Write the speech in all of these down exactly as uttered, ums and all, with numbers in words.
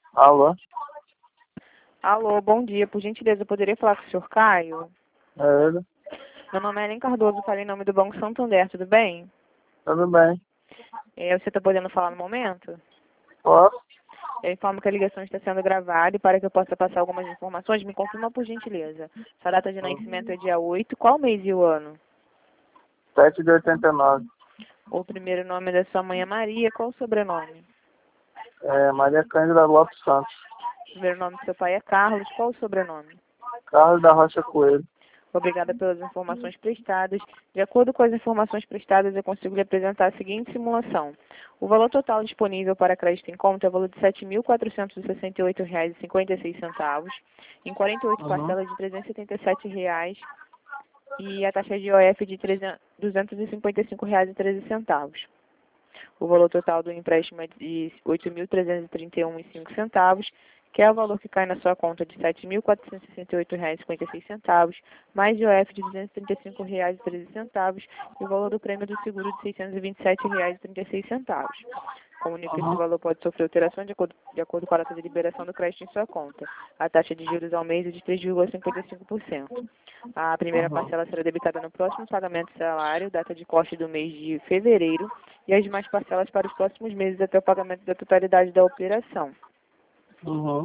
Alô? Alô, bom dia. Por gentileza, eu poderia falar com o senhor Caio? É ele? Meu nome é Ellen Cardoso, falei em nome do Banco Santander, tudo bem? Tudo bem? É, você está podendo falar no momento? Posso? Eu informo que a ligação está sendo gravada e para que eu possa passar algumas informações, me confirma por gentileza. Sua data de nascimento é dia oito, qual mês e o ano? sete de oitenta e nove. O primeiro nome da sua mãe é Maria, qual o sobrenome? É, Maria Cândida Lopes Santos. O primeiro nome do seu pai é Carlos, qual o sobrenome? Carlos da Rocha Coelho. Obrigada pelas informações prestadas. De acordo com as informações prestadas, eu consigo lhe apresentar a seguinte simulação. O valor total disponível para crédito em conta é o valor de sete mil quatrocentos e sessenta e oito reais e cinquenta e seis centavos, em quarenta e oito Uhum. parcelas de trezentos e setenta e sete reais e a taxa de I O F de duzentos e cinquenta e cinco reais e treze centavos. O valor total do empréstimo é de oito mil trezentos e trinta e um reais e cinco centavos, que é o valor que cai na sua conta de sete mil quatrocentos e sessenta e oito reais e cinquenta e seis centavos, mais I O F de duzentos e trinta e cinco reais e treze centavos e o valor do prêmio do seguro de seiscentos e vinte e sete reais e trinta e seis centavos. Comunico que esse Uhum. valor pode sofrer alteração de acordo, de acordo com a data de liberação do crédito em sua conta. A taxa de juros ao mês é de três vírgula cinquenta e cinco por cento. A primeira Uhum. parcela será debitada no próximo pagamento do salário, data de corte do mês de fevereiro, e as demais parcelas para os próximos meses até o pagamento da totalidade da operação. Uhum.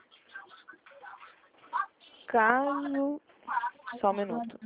Caso... Só um minuto.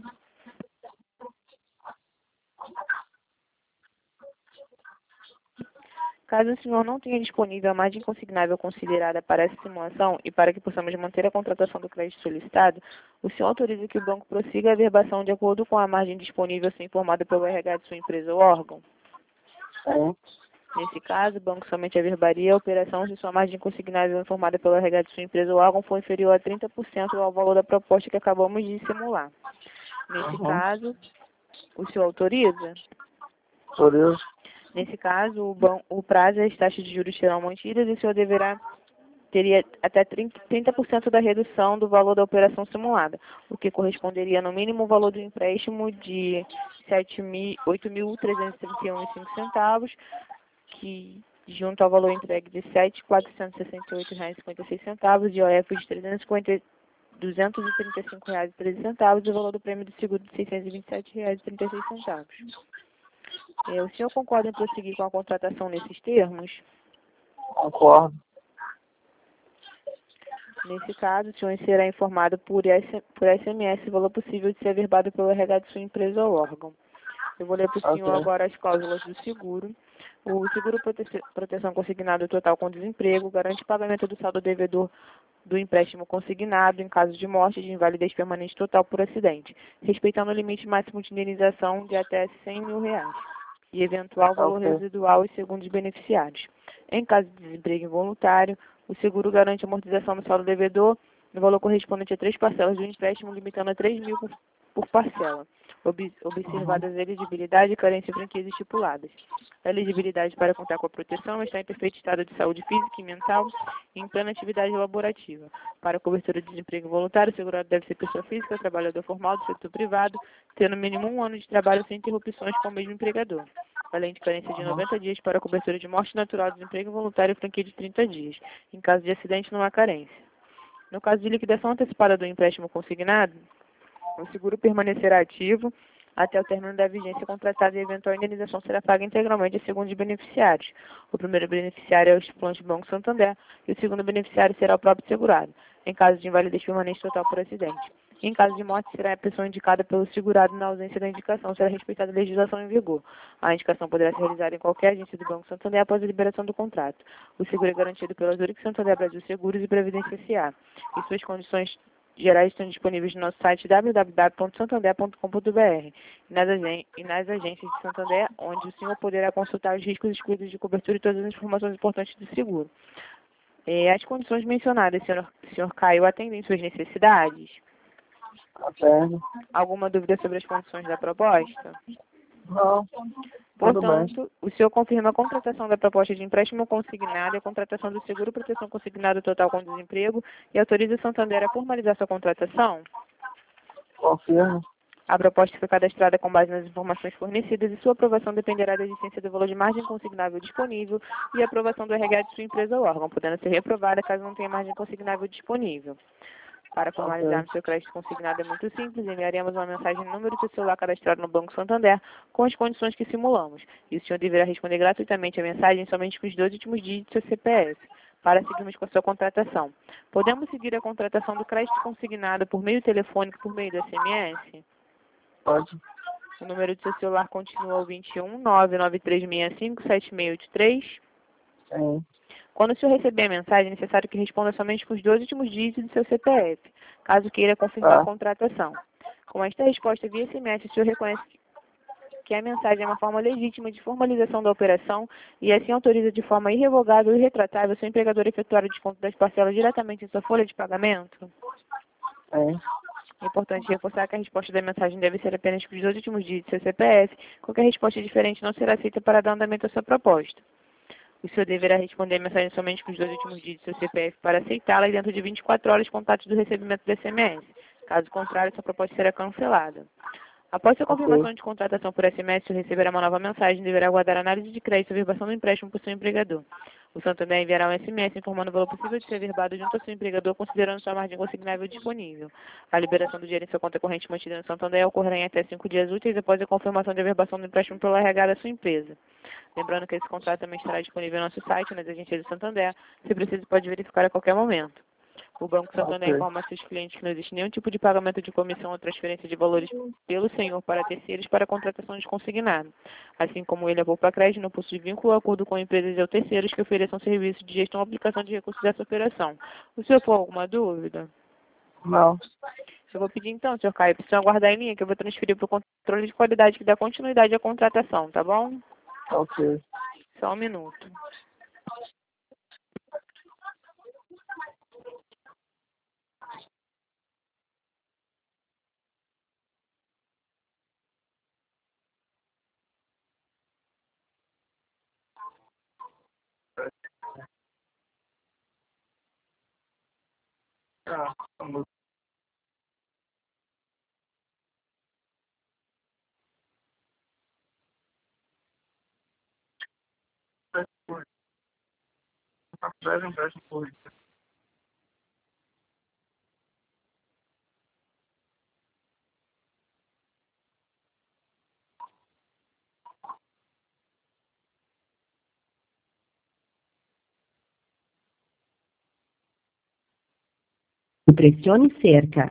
Caso o senhor não tenha disponível a margem consignável considerada para essa simulação e para que possamos manter a contratação do crédito solicitado, o senhor autoriza que o banco prossiga a averbação de acordo com a margem disponível a ser informada pelo R H de sua empresa ou órgão? Sim. Nesse caso, o banco somente averbaria a operação se sua margem consignável informada pelo R H de sua empresa ou órgão for inferior a trinta por cento ao valor da proposta que acabamos de simular. Nesse Uhum. caso, o senhor autoriza? Por isso. Nesse caso, o, ban- o prazo e as taxas de juros serão mantidas e o senhor deverá teria até trinta por cento da redução do valor da operação simulada, o que corresponderia no mínimo ao valor do empréstimo de oito mil trezentos e trinta e um reais e cinco centavos, que junto ao valor entregue de sete mil quatrocentos e sessenta e oito reais e cinquenta e seis centavos, de I O F de trezentos e cinquenta duzentos e trinta e cinco reais e treze centavos e o valor do prêmio do seguro de seiscentos e vinte e sete reais e trinta e seis centavos. É, o senhor concorda em prosseguir com a contratação nesses termos? Concordo. Nesse caso, o senhor será informado por, S, por S M S o valor possível de ser averbado pelo R H de sua empresa ou órgão. Eu vou ler para o senhor Ok. agora as cláusulas do seguro. O seguro prote proteção consignado total com desemprego garante o pagamento do saldo devedor do empréstimo consignado em caso de morte de invalidez permanente total por acidente, respeitando o limite máximo de indenização de até cem mil reais e eventual valor Ok. residual e segundo os beneficiários. Em caso de desemprego involuntário, o seguro garante a amortização do saldo devedor no valor correspondente a três parcelas do empréstimo, limitando a três mil por, por parcela, ob, Uhum. observadas a elegibilidade, carência e franquias estipuladas. A elegibilidade para contar com a proteção está em perfeito estado de saúde física e mental e em plena atividade laborativa. Para a cobertura de desemprego voluntário, o segurado deve ser pessoa física, trabalhador formal do setor privado, tendo no mínimo um ano de trabalho sem interrupções com o mesmo empregador, além de carência de Uhum. noventa dias para a cobertura de morte natural, desemprego voluntário e franquia de trinta dias. Em caso de acidente, não há carência. No caso de liquidação antecipada do empréstimo consignado, o seguro permanecerá ativo até o término da vigência contratada e a eventual indenização será paga integralmente a segundos beneficiários. O primeiro beneficiário é o estipulante do Banco Santander e o segundo beneficiário será o próprio segurado, em caso de invalidez permanente total por acidente. Em caso de morte, será a pessoa indicada pelo segurado. Na ausência da indicação, será respeitada a legislação em vigor. A indicação poderá ser realizada em qualquer agência do Banco Santander após a liberação do contrato. O seguro é garantido pela Zurich Santander Brasil Seguros e Previdência S A e suas condições gerais estão disponíveis no nosso site w w w ponto santander ponto com ponto b r e nas, agen e nas agências de Santander, onde o senhor poderá consultar os riscos excluídos de cobertura e todas as informações importantes do seguro. É, as condições mencionadas, senhor, senhor Caio, atendem suas necessidades? Atende. Alguma dúvida sobre as condições da proposta? Não. Tudo bem. Portanto, o senhor confirma a contratação da proposta de empréstimo consignado e a contratação do seguro proteção consignado total com desemprego e autoriza o Santander a formalizar sua contratação? Confirmo. A proposta foi cadastrada com base nas informações fornecidas e sua aprovação dependerá da existência do valor de margem consignável disponível e a aprovação do R H de sua empresa ou órgão, podendo ser reprovada caso não tenha margem consignável disponível. Para formalizar Ok. seu crédito consignado é muito simples, enviaremos uma mensagem no número do seu celular cadastrado no Banco Santander com as condições que simulamos. E o senhor deverá responder gratuitamente a mensagem somente com os dois últimos dígitos do seu C P F, para seguirmos com a sua contratação. Podemos seguir a contratação do crédito consignado por meio telefônico e por meio do S M S? Pode. O número do seu celular continua o vinte e um, nove nove três seis cinco, sete seis oito três. Sim. Quando o senhor receber a mensagem, é necessário que responda somente com os dois últimos dígitos do seu C P F, caso queira confirmar a Tá. contratação. Com esta resposta via S M S, o senhor reconhece que a mensagem é uma forma legítima de formalização da operação e assim autoriza de forma irrevogável e retratável seu empregador a efetuar o desconto das parcelas diretamente em sua folha de pagamento? Sim. É importante reforçar que a resposta da mensagem deve ser apenas com os dois últimos dígitos do seu C P F. Qualquer resposta diferente não será aceita para dar andamento à sua proposta. O senhor deverá responder a mensagem somente com os dois últimos dígitos do seu C P F para aceitá-la e dentro de vinte e quatro horas contatos do recebimento do S M S. Caso contrário, sua proposta será cancelada. Após sua Ok. confirmação de contratação por S M S, o senhor receberá uma nova mensagem e deverá aguardar a análise de crédito e averbação do empréstimo por seu empregador. O Santander enviará um S M S informando o valor possível de ser averbado junto ao seu empregador, considerando sua margem consignável disponível. A liberação do dinheiro em sua conta corrente mantida no Santander ocorrerá em até cinco dias úteis após a confirmação de averbação do empréstimo pelo R H da sua empresa. Lembrando que esse contrato também estará disponível no nosso site, nas agências do Santander. Se precisa, pode verificar a qualquer momento. O Banco Santander Ok. informa a seus clientes que não existe nenhum tipo de pagamento de comissão ou transferência de valores pelo senhor para terceiros para a contratação de consignado. Assim como ele, a Poupa Crédito não possui vínculo ou acordo com empresas ou terceiros que ofereçam serviços de gestão ou aplicação de recursos dessa operação. O senhor for alguma dúvida? Não. Eu vou pedir então, senhor Caio, para o senhor aguardar em linha, que eu vou transferir para o controle de qualidade que dá continuidade à contratação, tá bom? Ok. Só um minuto. Tá. Vamos. Dez empréstimos por dia. Pressione cerca.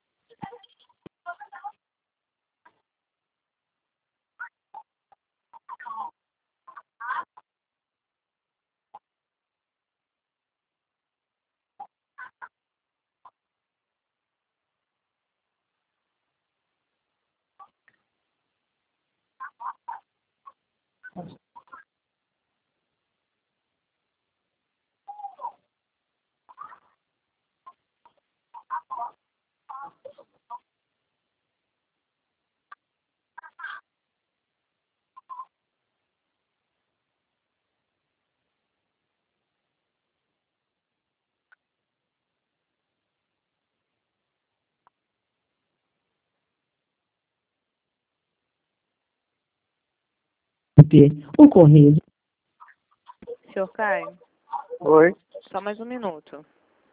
O correio. Senhor Caio, Oi. só mais um minuto.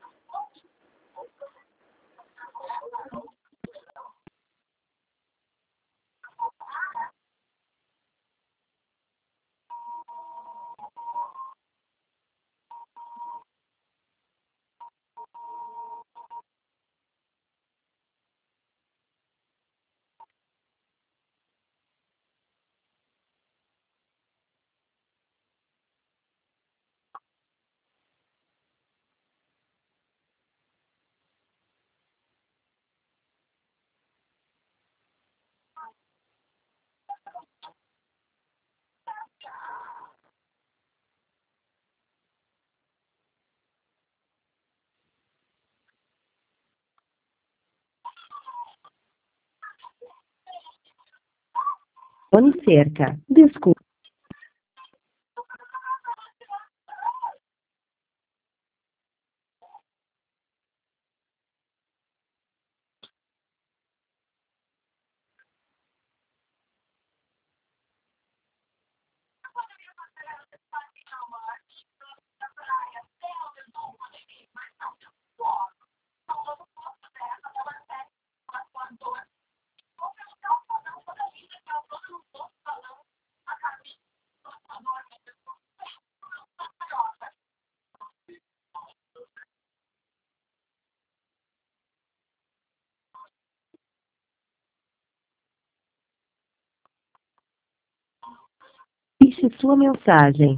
Pressione cerca. Desculpe. Deixe sua mensagem.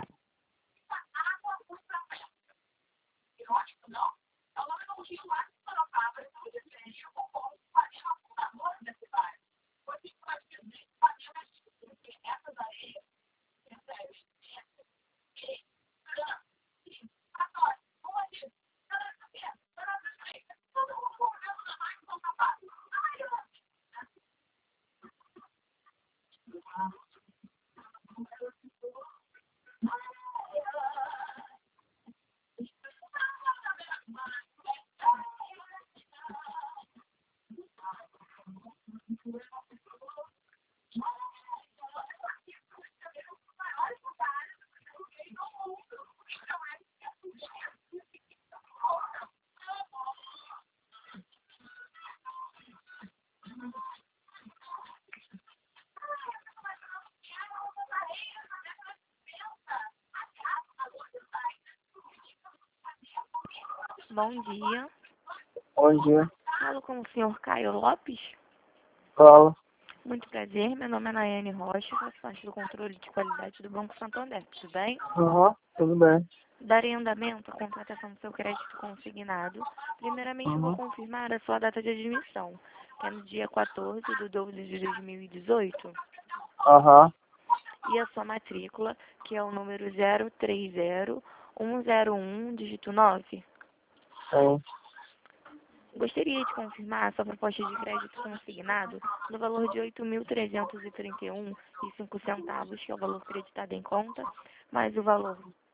Bom dia. Bom dia. Falo com o senhor Caio Lopes. Fala. Muito prazer, meu nome é Nayane Rocha, faço parte do controle de qualidade do Banco Santander, tudo bem? Aham, tudo bem. Darei andamento à contratação do seu crédito consignado. Primeiramente, eu vou Uhum. confirmar a sua data de admissão, que é no dia quatorze de doze de dois mil e dezoito, Aham, e a sua matrícula, que é o número zero três zero um zero um, dígito nove. sim. Gostaria de confirmar a sua proposta de crédito consignado no valor de oito mil trezentos e trinta e um e cinco centavos, que é o valor creditado em conta, mais o valor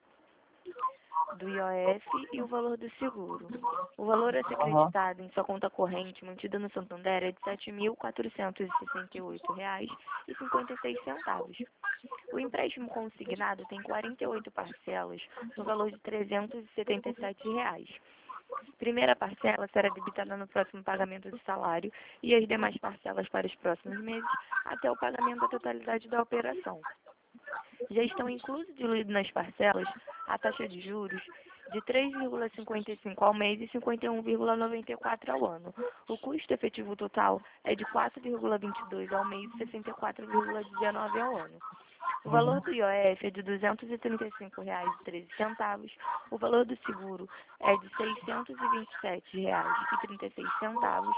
do I O F e o valor do seguro. O valor a ser Aham, creditado em sua conta corrente mantida no Santander é de sete mil quatrocentos e sessenta e oito reais e cinquenta e seis centavos. O empréstimo consignado tem quarenta e oito parcelas no valor de trezentos e setenta e sete reais. Primeira parcela será debitada no próximo pagamento do salário e as demais parcelas para os próximos meses até o pagamento da totalidade da operação. Já estão inclusos diluídos nas parcelas a taxa de juros de três vírgula cinquenta e cinco ao mês e cinquenta e um vírgula noventa e quatro ao ano. O custo efetivo total é de quatro vírgula vinte e dois ao mês e sessenta e quatro vírgula dezenove ao ano. O valor do I O F é de duzentos e trinta e cinco reais e treze centavos. O valor do seguro é de seiscentos e vinte e sete reais e trinta e seis centavos.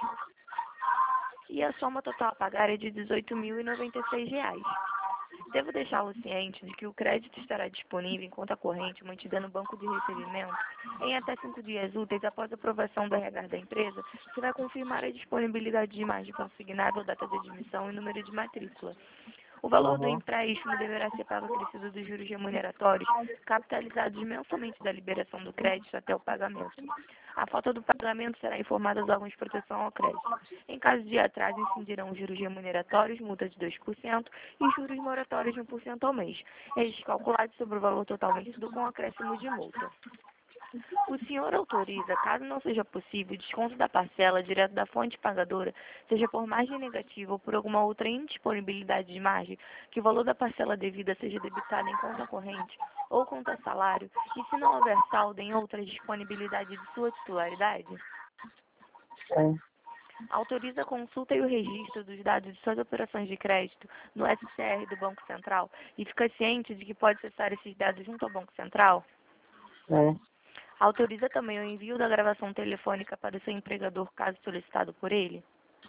E a soma total a pagar é de dezoito mil e noventa e seis reais. Devo deixá-lo ciente de que o crédito estará disponível em conta corrente mantida no banco de recebimento em até cinco dias úteis após a aprovação do R H da empresa, que vai confirmar a disponibilidade de imagem consignada, data de admissão e número de matrícula. O valor do aham, empréstimo deverá ser pago acrescido dos juros remuneratórios, capitalizados mensalmente da liberação do crédito até o pagamento. A falta do pagamento será informada aos órgãos de proteção ao crédito. Em caso de atraso, incidirão os juros remuneratórios, multa de dois por cento e juros moratórios de um por cento ao mês, eles calculados sobre o valor total vencido com acréscimo de multa. O senhor autoriza, caso não seja possível, o desconto da parcela direto da fonte pagadora, seja por margem negativa ou por alguma outra indisponibilidade de margem, que o valor da parcela devida seja debitado em conta corrente ou conta salário, e se não houver saldo em outra disponibilidade de sua titularidade? sim. Autoriza a consulta e o registro dos dados de suas operações de crédito no S C R do Banco Central e fica ciente de que pode acessar esses dados junto ao Banco Central? Sim. Autoriza também o envio da gravação telefônica para o seu empregador, caso solicitado por ele?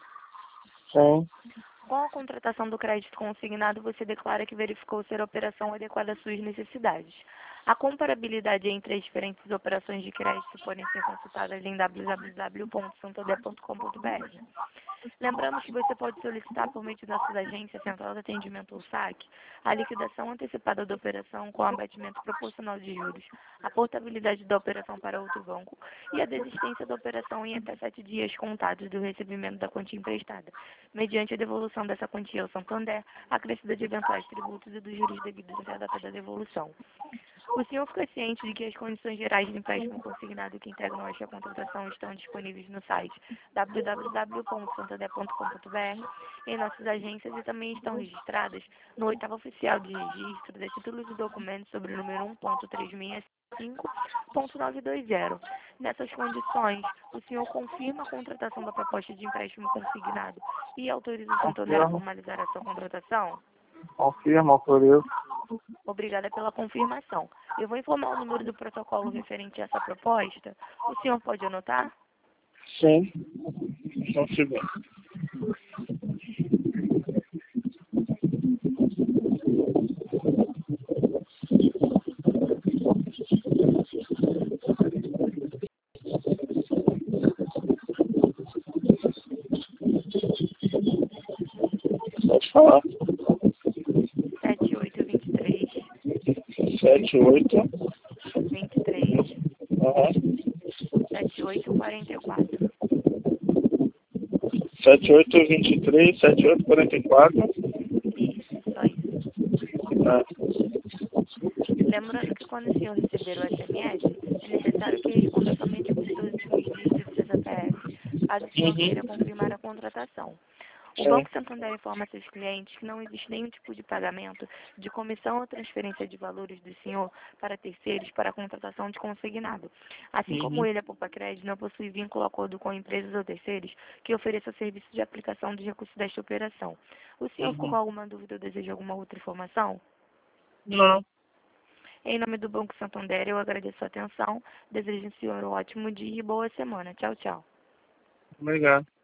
Sim. Com a contratação do crédito consignado, você declara que verificou ser a operação adequada às suas necessidades. A comparabilidade entre as diferentes operações de crédito podem ser consultadas em w w w ponto santander ponto com ponto b r. Lembramos que você pode solicitar por meio de nossas agências, Central de Atendimento ou saque, a liquidação antecipada da operação com abatimento proporcional de juros, a portabilidade da operação para outro banco e a desistência da operação em até sete dias contados do recebimento da quantia emprestada, mediante a devolução dessa quantia ao Santander, acrescida de eventuais tributos e dos juros devidos até a data da devolução. O senhor fica ciente de que as condições gerais de empréstimo consignado que integram esta contratação estão disponíveis no site w w w ponto santander ponto com ponto b r, em nossas agências, e também estão registradas no oitavo oficial de registro de títulos e documentos sobre o número um ponto trezentos e sessenta e cinco ponto novecentos e vinte. Nessas condições, o senhor confirma a contratação da proposta de empréstimo consignado e autoriza o Santander a Confirmo. formalizar a sua contratação? Confirma, autorizo. Obrigada pela confirmação. Eu vou informar o número do protocolo referente a essa proposta. O senhor pode anotar? Sim. Só um segundo. Pode falar. sete oito dois três, Sete, oito. vinte e três, Aham. sete oito quatro quatro. Sete, oito, vinte e três, sete, oito, quarenta e quatro. Isso, só isso. Ah, Lembrando que quando o senhor receber o S M S, é necessário que responda somente com os dois últimos dígitos do seu C P F, caso o senhor queira confirmar a contratação. O sim. Banco Santander informa seus clientes que não existe nenhum tipo de pagamento de comissão ou transferência de valores do senhor para terceiros para a contratação de consignado. Assim como Uhum. ele, a Poupa Crédito, não possui vínculo ou acordo com empresas ou terceiros que ofereçam serviço de aplicação de recursos desta operação. O senhor ficou com Uhum. alguma dúvida ou deseja alguma outra informação? Não. Em nome do Banco Santander, eu agradeço a atenção. Desejo ao senhor um ótimo dia e boa semana. Tchau, tchau. Obrigado.